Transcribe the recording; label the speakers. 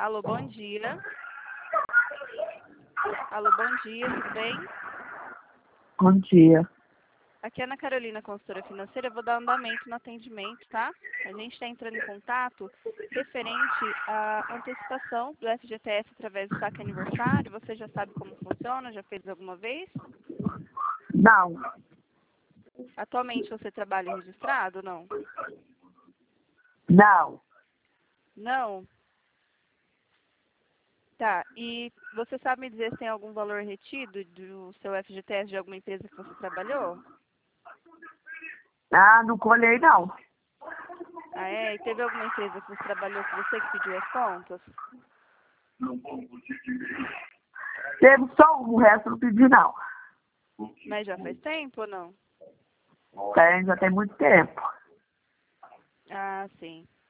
Speaker 1: Alô, bom dia. Alô, bom dia, tudo bem?
Speaker 2: Bom dia.
Speaker 1: Aqui é Ana Carolina, consultora financeira. Eu vou dar andamento no atendimento, tá? A gente está entrando em contato referente à antecipação do FGTS através do saque aniversário. Você já sabe como funciona? Já fez alguma vez?
Speaker 2: Não,
Speaker 1: Atualmente você trabalha registrado ou não?
Speaker 2: não.
Speaker 1: Não? Tá, e você sabe me dizer se tem algum valor retido do seu FGTS de alguma empresa que você trabalhou?
Speaker 2: Ah, não colhei, não.
Speaker 1: Ah, é? E teve alguma empresa que você trabalhou que você que pediu as contas?
Speaker 2: Teve só um, o resto não pedi, não.
Speaker 1: Mas já faz tempo ou não?
Speaker 2: Já tem muito tempo.
Speaker 1: Ah, sim.